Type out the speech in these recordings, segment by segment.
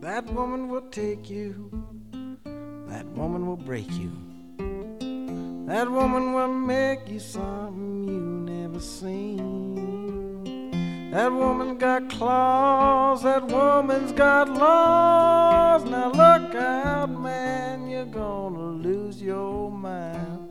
That woman will take you. That woman will break you. That woman will make you something you never seen. That woman got claws, that woman's got laws. Now look out, man, you're gonna lose your mind.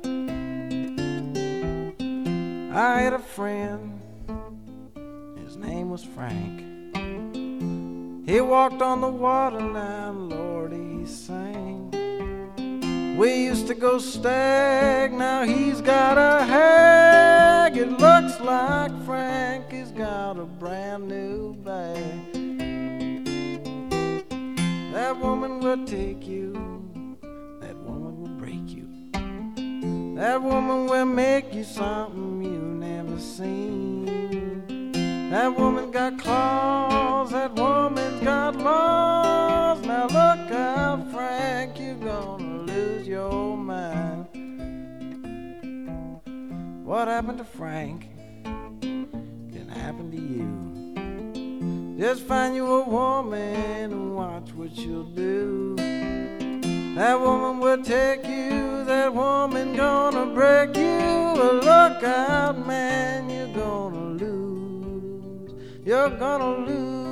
I had a friend, his name was Frank. He walked on the water, now Lord, he sang. We used to go stag, now he's got a hag. It looks like Frank has got a brand new bag. That woman will take you, that woman will break you. That woman will make you something you never seen. That woman got claws, that woman's got laws. Now look out, Frank, you're gonna lose your mind. What happened to Frank can happen to you. Just find you a woman and watch what she'll do. That woman will take you, that woman gonna break you. Look out, man, you're gonna lose. You're gonna lose.